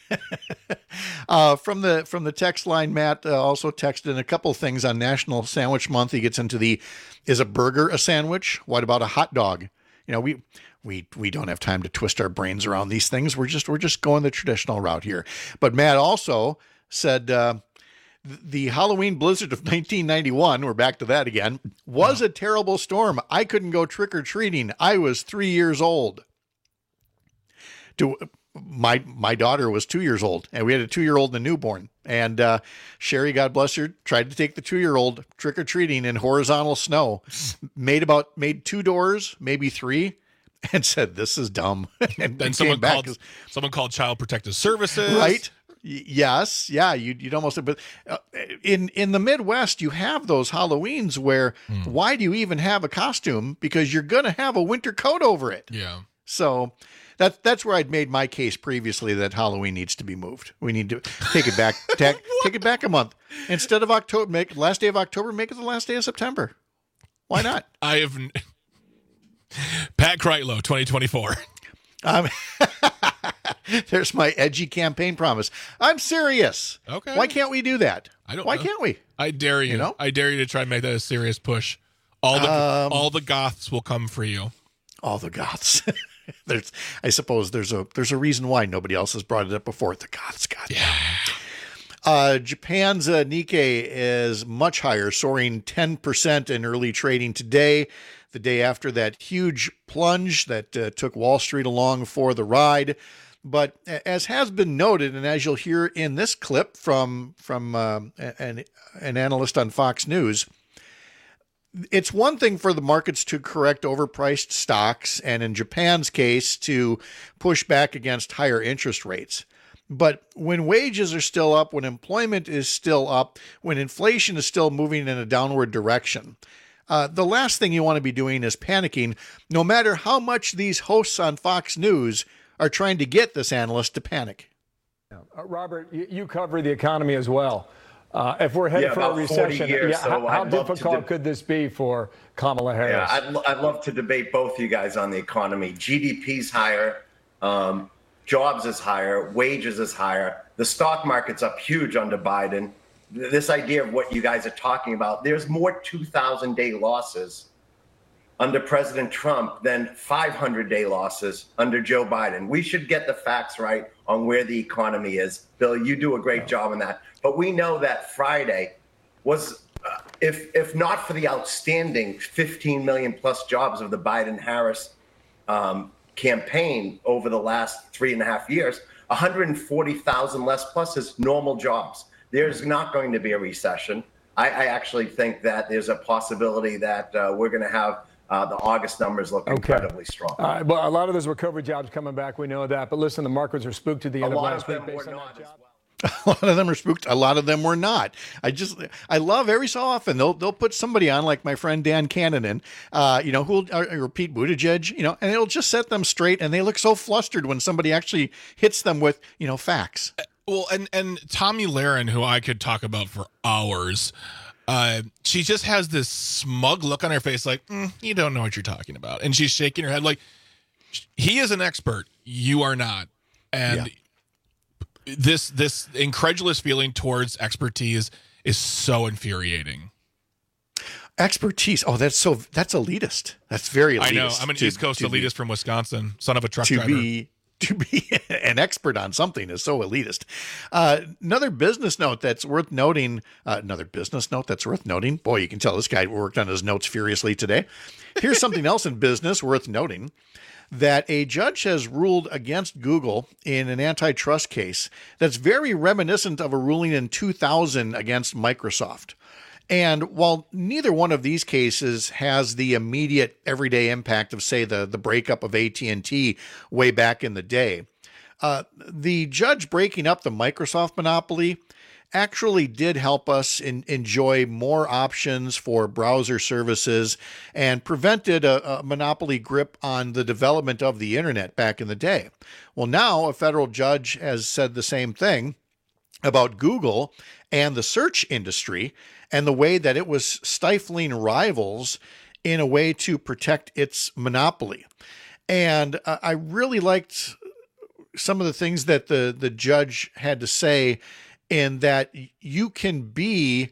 From the text line, Matt also texted in a couple things on National Sandwich Month. He gets into is a burger a sandwich? What about a hot dog? We don't have time to twist our brains around these things. We're just going the traditional route here. But Matt also said the Halloween blizzard of 1991, we're back to that again, was a terrible storm. I couldn't go trick-or-treating. I was 3 years old. My daughter was 2 years old, and we had a 2-year-old and a newborn. And Sherry, God bless her, tried to take the 2-year-old trick-or-treating in horizontal snow, made 2 doors, maybe 3, and said, this is dumb. And then someone called Child Protective Services. Right. Yes. Yeah. You'd almost, but in the Midwest, you have those Halloweens where why do you even have a costume? Because you're going to have a winter coat over it. Yeah. So that's where I'd made my case previously that Halloween needs to be moved. We need to take it back, take it back a month. Instead of October, make it last day of October, make it the last day of September. Why not? Pat Kreitlow, 2024. There's my edgy campaign promise. I'm serious. Okay. Why can't we do that? Why can't we? I dare you. I dare you to try and make that a serious push. All the goths will come for you. All the goths. I suppose there's a reason why nobody else has brought it up before. The goths. Yeah. Japan's Nikkei is much higher, soaring 10% in early trading today, the day after that huge plunge that took Wall Street along for the ride. But as has been noted, and as you'll hear in this clip from an analyst on Fox News, it's one thing for the markets to correct overpriced stocks, and in Japan's case, to push back against higher interest rates. But when wages are still up, when employment is still up, when inflation is still moving in a downward direction, the last thing you want to be doing is panicking, no matter how much these hosts on Fox News are trying to get this analyst to panic. Robert, you cover the economy as well. If we're headed for a recession, how difficult could this be for Kamala Harris? Yeah, I'd love to debate both you guys on the economy. GDP's higher, jobs is higher, wages is higher. The stock market's up huge under Biden. This idea of what you guys are talking about, there's more 2,000-day losses under President Trump than 500-day losses under Joe Biden. We should get the facts right on where the economy is. Bill, you do a great job on that. But we know that Friday was, if not for the outstanding 15 million plus jobs of the Biden-Harris campaign over the last 3.5 years, 140,000 less plus is normal jobs. There's not going to be a recession. I actually think that there's a possibility that we're going to have the August numbers look incredibly strong. Well, a lot of those were COVID jobs coming back. We know that. But listen, the markets are spooked to the end of last week based on that job. A lot of them are spooked. A lot of them were not. I love every so often they'll put somebody on like my friend Dan Cannon, or Pete Buttigieg, and it'll just set them straight. And they look so flustered when somebody actually hits them with, facts. Well, and Tommy Lahren, who I could talk about for hours, she just has this smug look on her face, like, you don't know what you're talking about. And she's shaking her head like, he is an expert. You are not. And this incredulous feeling towards expertise is so infuriating. Expertise. Oh, that's elitist. That's very elitist. I know. I'm an East Coast elitist from Wisconsin, son of a truck driver. To be an expert on something is so elitist. Another business note that's worth noting. Boy, you can tell this guy worked on his notes furiously today. Here's something else in business worth noting, that a judge has ruled against Google in an antitrust case that's very reminiscent of a ruling in 2000 against Microsoft. And while neither one of these cases has the immediate everyday impact of, say, the breakup of AT&T way back in the day, the judge breaking up the Microsoft monopoly actually did help us enjoy more options for browser services and prevented a monopoly grip on the development of the internet back in the day. Well, now a federal judge has said the same thing about Google and the search industry and the way that it was stifling rivals in a way to protect its monopoly. And I really liked some of the things that the judge had to say, in that you can be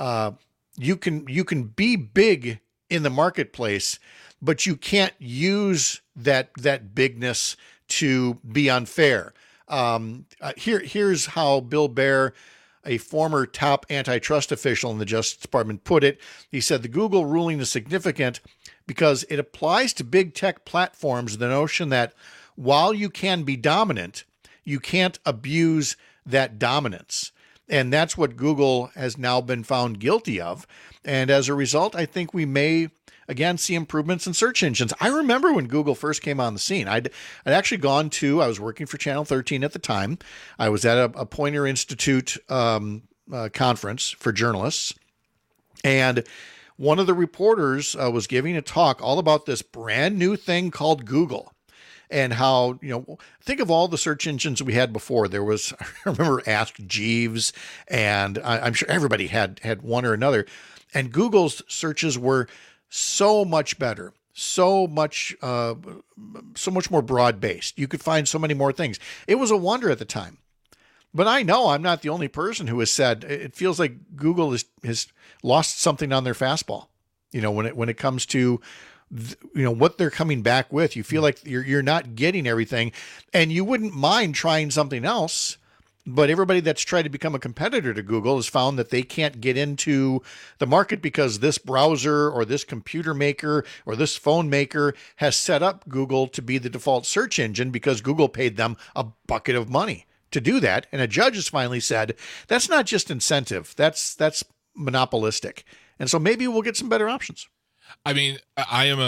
big in the marketplace, but you can't use that bigness to be unfair. Here's how Bill Baer, a former top antitrust official in the Justice Department, put it. He said, the Google ruling is significant because it applies to big tech platforms the notion that while you can be dominant, you can't abuse that dominance. And that's what Google has now been found guilty of. And as a result, I think we may again see improvements in search engines. I remember when Google first came on the scene, I'd actually gone to, I was working for Channel 13 at the time. I was at a Poynter Institute conference for journalists. And one of the reporters was giving a talk all about this brand new thing called Google. And how, think of all the search engines we had before. There was, I remember Ask Jeeves, and I'm sure everybody had one or another. And Google's searches were so much better, so much more broad-based. You could find so many more things. It was a wonder at the time. But I know I'm not the only person who has said it feels like Google has lost something on their fastball. When it comes to what they're coming back with, you feel like you're not getting everything, and you wouldn't mind trying something else. But everybody that's tried to become a competitor to Google has found that they can't get into the market because this browser or this computer maker or this phone maker has set up Google to be the default search engine because Google paid them a bucket of money to do that. And a judge has finally said, that's not just incentive, that's monopolistic. And so maybe we'll get some better options. I mean, I am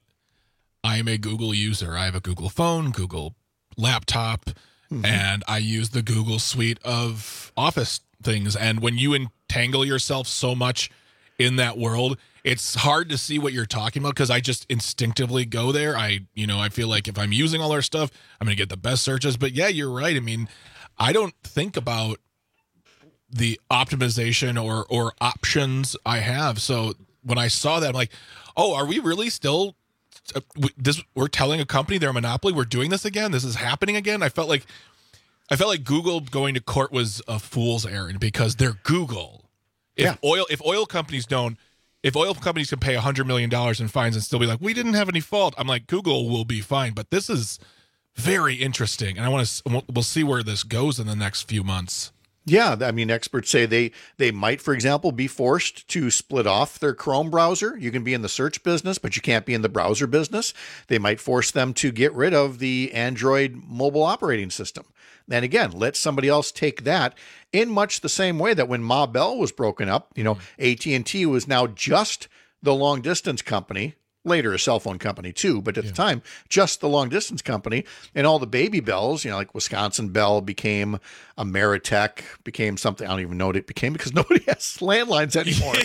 a Google user. I have a Google phone, Google laptop, and I use the Google suite of Office things. And when you entangle yourself so much in that world, it's hard to see what you're talking about because I just instinctively go there. I feel like if I'm using all our stuff, I'm going to get the best searches. But yeah, you're right. I mean, I don't think about the optimization or options I have. So when I saw that, I'm like, oh, are we really still we're telling a company they're a monopoly? We're doing this again? This is happening again? I felt like Google going to court was a fool's errand because they're Google. If oil companies can pay $100 million in fines and still be like, we didn't have any fault, I'm like, Google will be fine. But this is very interesting, and we'll see where this goes in the next few months. Yeah, I mean, experts say they might, for example, be forced to split off their Chrome browser. You can be in the search business, but you can't be in the browser business. They might force them to get rid of the Android mobile operating system. And again, let somebody else take that in much the same way that when Ma Bell was broken up, AT&T was now just the long distance company. Later, a cell phone company too, but at the time, just the long distance company, and all the baby bells, like Wisconsin Bell became Ameritech, became something I don't even know what it became because nobody has landlines anymore.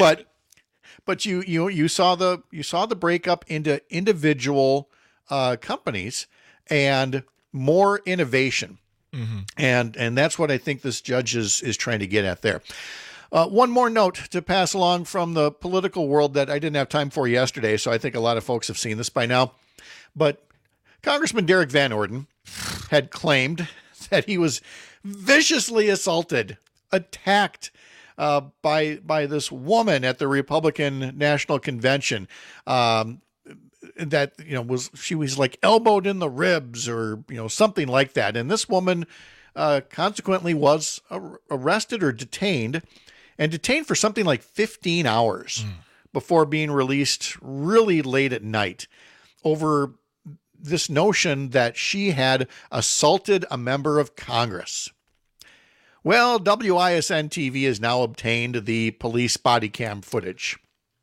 But you saw the breakup into individual companies and more innovation, and that's what I think this judge is trying to get at there. One more note to pass along from the political world that I didn't have time for yesterday, so I think a lot of folks have seen this by now. But Congressman Derek Van Orden had claimed that he was viciously assaulted, attacked by this woman at the Republican National Convention. That she was like elbowed in the ribs or something like that, and this woman consequently was arrested or detained. And detained for something like 15 hours before being released really late at night over this notion that she had assaulted a member of Congress. Well, WISN TV has now obtained the police body cam footage.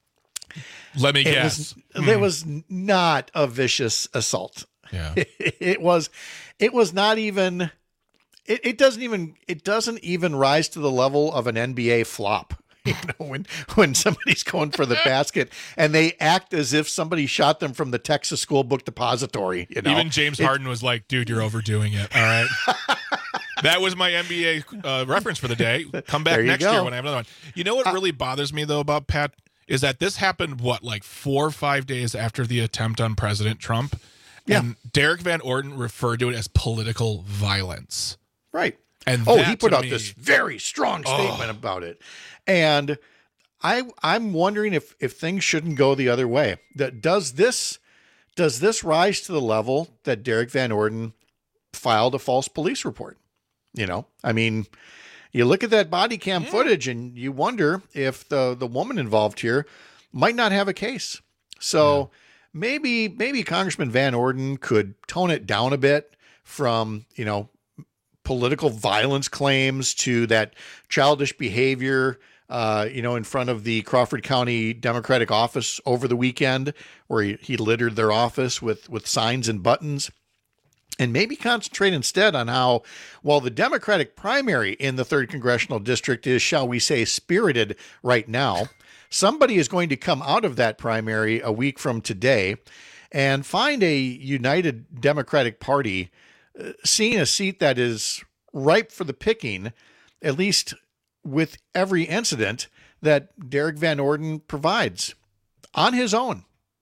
Let me guess. It was not a vicious assault. Yeah. It was not even... It doesn't even rise to the level of an NBA flop. When somebody's going for the basket and they act as if somebody shot them from the Texas School Book Depository. Even James Harden was like, "Dude, you're overdoing it." All right. That was my NBA reference for the day. Come back next year when I have another one. You know what really bothers me though about Pat is that this happened 4 or 5 days after the attempt on President Trump, and Derek Van Orden referred to it as political violence. Right. And he put out this very strong statement about it. And I'm wondering if things shouldn't go the other way. Does this rise to the level that Derek Van Orden filed a false police report? I mean, you look at that body cam footage and you wonder if the woman involved here might not have a case. So maybe Congressman Van Orden could tone it down a bit from, political violence claims to that childish behavior, in front of the Crawford County Democratic office over the weekend where he littered their office with signs and buttons. And maybe concentrate instead on how, while the Democratic primary in the 3rd Congressional District is, shall we say, spirited right now, somebody is going to come out of that primary a week from today and find a united Democratic Party seeing a seat that is ripe for the picking, at least with every incident that Derek Van Orden provides on his own.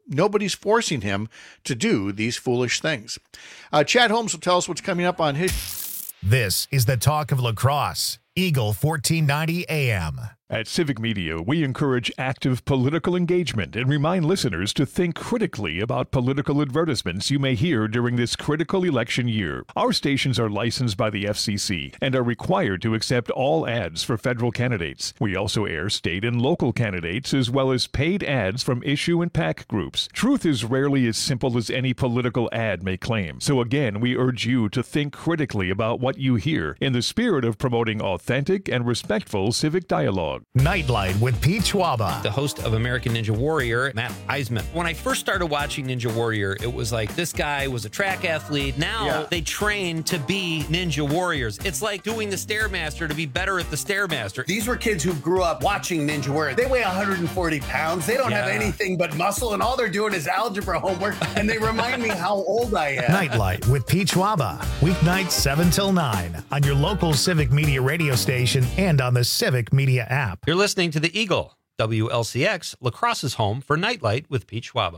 nobody's forcing him to do these foolish things. Chad Holmes will tell us what's coming up on his. This is the Talk of La Crosse, Eagle 1490 AM. At Civic Media, we encourage active political engagement and remind listeners to think critically about political advertisements you may hear during this critical election year. Our stations are licensed by the FCC and are required to accept all ads for federal candidates. We also air state and local candidates as well as paid ads from issue and PAC groups. Truth is rarely as simple as any political ad may claim. So again, we urge you to think critically about what you hear in the spirit of promoting authentic and respectful civic dialogue. Nightlight with Pete Schwaba. The host of American Ninja Warrior, Matt Eisman. When I first started watching Ninja Warrior, it was like this guy was a track athlete. Now they train to be Ninja Warriors. It's like doing the Stairmaster to be better at the Stairmaster. These were kids who grew up watching Ninja Warrior. They weigh 140 pounds. They don't have anything but muscle, and all they're doing is algebra homework, and they remind me how old I am. Nightlight with Pete Schwaba. Weeknights 7 till 9 on your local Civic Media radio station and on the Civic Media app. You're listening to the Eagle, WLCX, La Crosse's home for Nightlight with Pete Schwaba.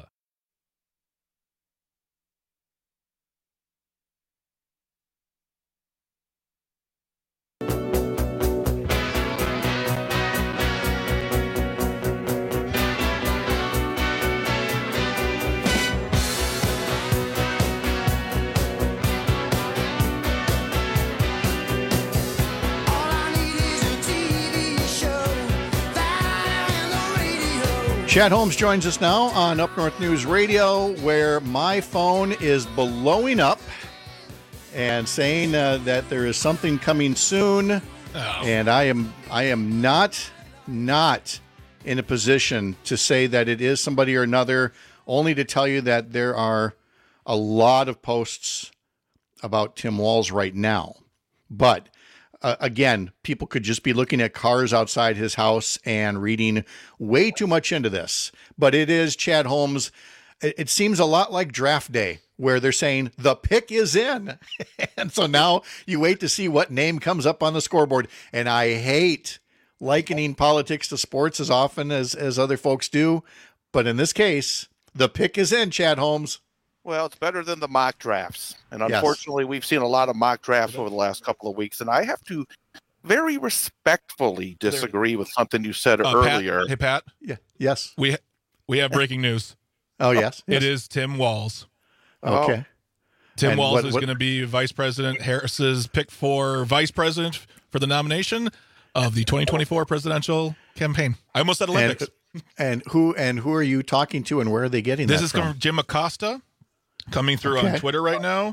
Chad Holmes joins us now on Up North News Radio, where my phone is blowing up and saying that there is something coming soon, and I am not in a position to say that it is somebody or another, only to tell you that there are a lot of posts about Tim Walz right now. But again, people could just be looking at cars outside his house and reading way too much into this. But it is Chad Holmes. It seems a lot like draft day, where they're saying the pick is in. And so now you wait to see what name comes up on the scoreboard. And I hate likening politics to sports as often as other folks do. But in this case, the pick is in, Chad Holmes. Well, it's better than the mock drafts. And unfortunately, we've seen a lot of mock drafts over the last couple of weeks. And I have to very respectfully disagree with something you said earlier. Pat, hey, Pat. Yeah. Yes. We have breaking news. Oh, yes. It is Tim Walz. Okay. Tim Walz is going to be Vice President Harris's pick for Vice President for the nomination of the 2024 presidential campaign. I almost said Olympics. And who are you talking to, and where are they getting this? This is from Jim Acosta. Coming through on Twitter right now.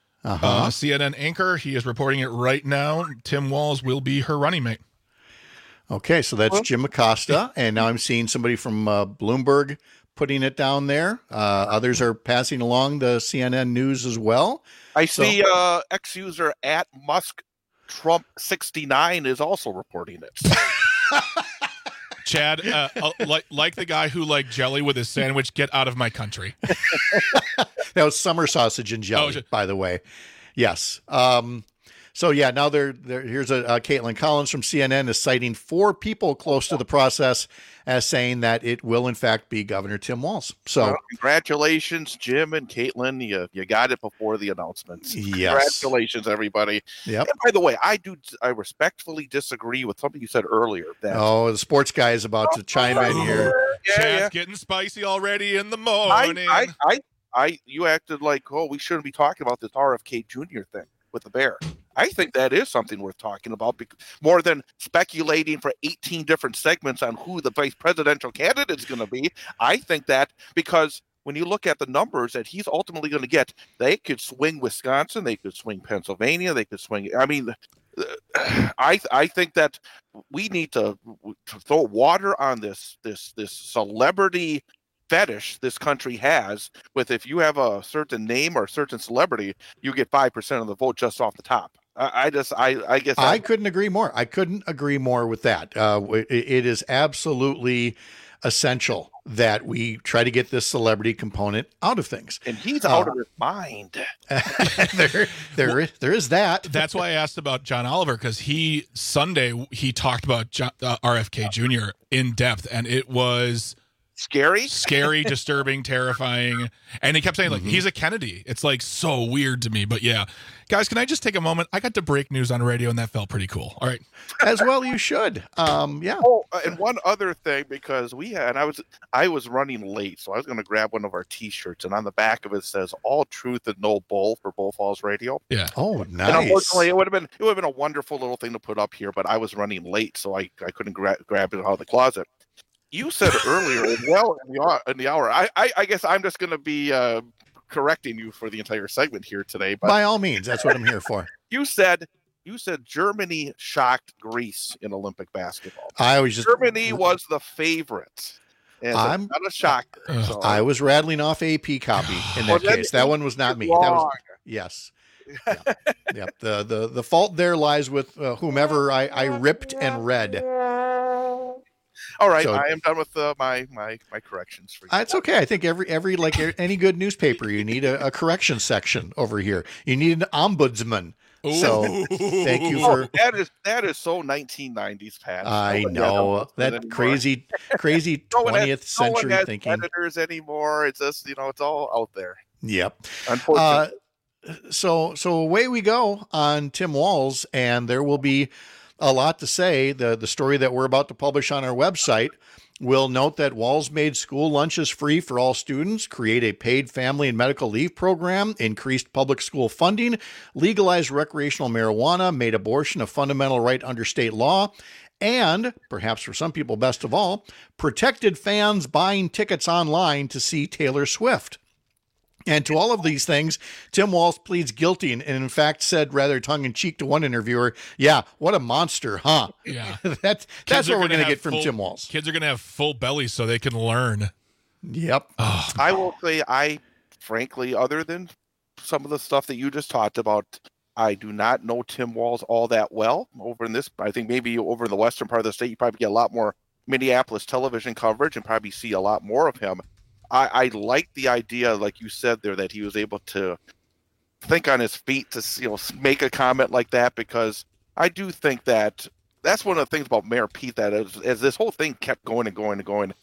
CNN anchor. He is reporting it right now. Tim Walz will be her running mate. Okay, so that's Jim Acosta. And now I'm seeing somebody from Bloomberg putting it down there. Others are passing along the CNN news as well. I see ex-user at Musk Trump 69 is also reporting it. Chad, like the guy who liked jelly with his sandwich, get out of my country. That was summer sausage and jelly, by the way. Yes. So, yeah, now here's Caitlin Collins from CNN is citing 4 people close to the process as saying that it will, in fact, be Governor Tim Walz. So, congratulations, Jim and Caitlin. You got it before the announcements. Yes. Congratulations, everybody. Yep. And by the way, I respectfully disagree with something you said earlier. That the sports guy is about to chime in here. Chad's getting spicy already in the morning. You acted like, we shouldn't be talking about this RFK Jr. thing with the Bear. I think that is something worth talking about, more than speculating for 18 different segments on who the vice presidential candidate is going to be. I think that because when you look at the numbers that he's ultimately going to get, they could swing Wisconsin, they could swing Pennsylvania, they could swing. I mean, I think that we need to throw water on this celebrity fetish this country has with, if you have a certain name or a certain celebrity, you get 5% of the vote just off the top. I guess I couldn't agree more. I couldn't agree more with that. It is absolutely essential that we try to get this celebrity component out of things. And he's out of his mind. There is that. That's why I asked about John Oliver, because Sunday he talked about RFK Jr. in depth, and it was Scary, disturbing, terrifying. And he kept saying, like, he's a Kennedy. It's like so weird to me. But yeah, guys, can I just take a moment? I got to break news on radio, and that felt pretty cool. All right. As well, you should. Yeah. Oh, and one other thing, because I was running late, so I was going to grab one of our T-shirts, and on the back of it says "All Truth and No Bull" for Bull Falls Radio. Yeah. Oh, nice. And unfortunately, it would have been a wonderful little thing to put up here, but I was running late, so I couldn't grab it out of the closet. You said earlier, in the hour. I guess I'm just going to be correcting you for the entire segment here today. But by all means, that's what I'm here for. You said Germany shocked Greece in Olympic basketball. Germany was the favorite. I'm not a shock. So. I was rattling off AP copy in that case. That one was not me. That was yes. Yep. The fault there lies with whomever I ripped and read. All right, so, I am done with my corrections for you. It's okay. I think every like any good newspaper, you need a correction section over here. You need an ombudsman. Ooh. So thank you for that is so 1990s, Pat. I know that crazy 20th century thinking. Editors anymore. It's just it's all out there. Yep. Unfortunately. So away we go on Tim Walz, and there will be a lot to say. The story that we're about to publish on our website will note that Walz made school lunches free for all students, create a paid family and medical leave program, increased public school funding, legalized recreational marijuana, made abortion a fundamental right under state law, and, perhaps for some people best of all, protected fans buying tickets online to see Taylor Swift. And to all of these things, Tim Walz pleads guilty and in fact said rather tongue-in-cheek to one interviewer, yeah, what a monster, huh? Yeah. That's what we're going to get from Tim Walz. Kids are going to have full bellies so they can learn. Yep. Oh. I will say, frankly, other than some of the stuff that you just talked about, I do not know Tim Walz all that well. Over in this, I think maybe over in the western part of the state, you probably get a lot more Minneapolis television coverage and probably see a lot more of him. I like the idea, like you said there, that he was able to think on his feet to make a comment like that, because I do think that that's one of the things about Mayor Pete, that as this whole thing kept going and going and going,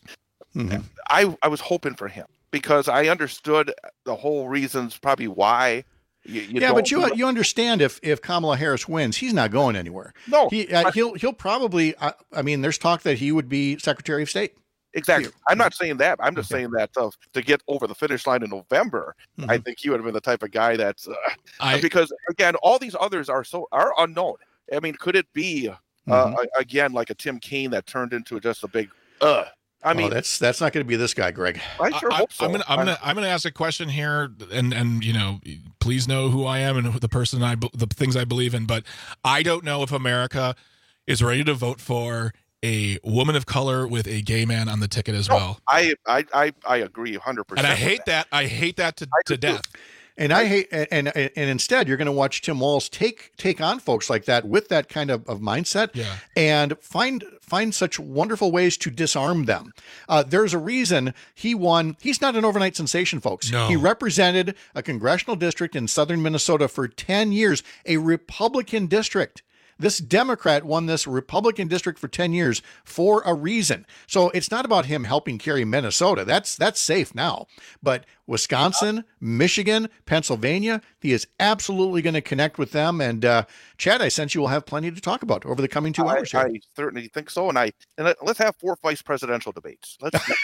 I was hoping for him, because I understood the whole reasons probably why. But you understand if Kamala Harris wins, he's not going anywhere. No, he'll probably. I mean, there's talk that he would be Secretary of State. Exactly. I'm not saying that. I'm just saying that to get over the finish line in November, I think he would have been the type of guy that's because again, all these others are unknown. I mean, could it be again like a Tim Kaine that turned into just a big I mean, that's not going to be this guy, Greg. I sure hope so. I'm gonna ask a question here, and please know who I am and the things I believe in. But I don't know if America is ready to vote for a woman of color with a gay man on the ticket as well. I agree 100%. And I hate that. I hate that to death. And I hate, and instead you're going to watch Tim Walz take on folks like that with that kind of mindset, and find such wonderful ways to disarm them. There's a reason he won. He's not an overnight sensation, folks. No. He represented a congressional district in southern Minnesota for 10 years, a Republican district. This Democrat won this Republican district for 10 years for a reason. So it's not about him helping carry Minnesota. That's safe now. But Wisconsin, Michigan, Pennsylvania, he is absolutely going to connect with them. And Chad, I sense you will have plenty to talk about over the coming 2 hours here. I certainly think so. And let's have 4 vice presidential debates.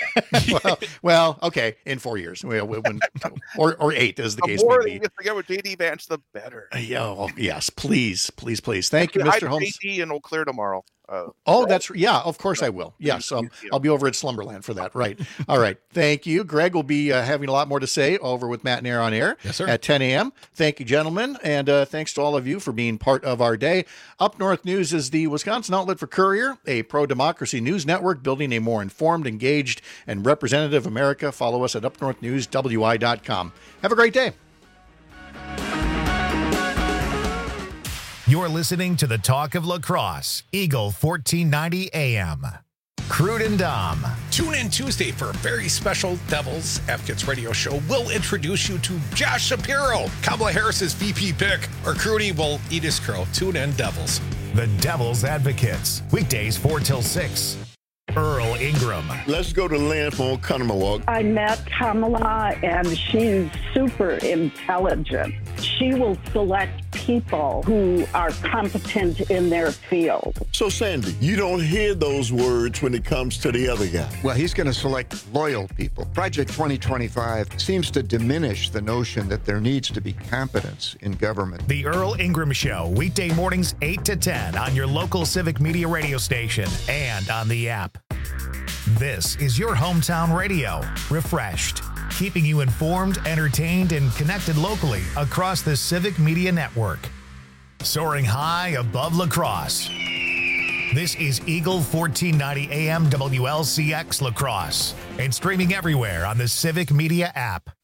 well, okay, in 4 years, or 8, as the case may be. The more you get together with JD Vance, the better. Yes, please. Thank you, Mr. Holmes. JD in Eau Claire tomorrow. Of course I will. Yes, I'll be over at Slumberland for that. Right. All right. Thank you. Greg will be having a lot more to say over with Matt and Air on Air at 10 a.m. Thank you, gentlemen. And thanks to all of you for being part of our day. Up North News is the Wisconsin outlet for Courier, a pro-democracy news network building a more informed, engaged, and representative America. Follow us at upnorthnewswi.com. Have a great day. You're listening to the Talk of Lacrosse, Eagle 1490 AM. Crude and Dom. Tune in Tuesday for a very special Devils Advocates radio show. We'll introduce you to Josh Shapiro, Kamala Harris's VP pick. Or Crudy will eat his crow. Tune in, Devils. The Devils Advocates, weekdays 4 till 6. Earl Ingram. Let's go to Lynn from Oconomowoc. I met Kamala, and she's super intelligent. She will select people who are competent in their field. So, Sandy, you don't hear those words when it comes to the other guy. Well, he's going to select loyal people. Project 2025 seems to diminish the notion that there needs to be competence in government. The Earl Ingram Show, weekday mornings 8 to 10 on your local Civic Media radio station and on the app. This is your hometown radio, refreshed, keeping you informed, entertained, and connected locally across the Civic Media Network. Soaring high above La Crosse. This is Eagle 1490 AM WLCX La Crosse and streaming everywhere on the Civic Media app.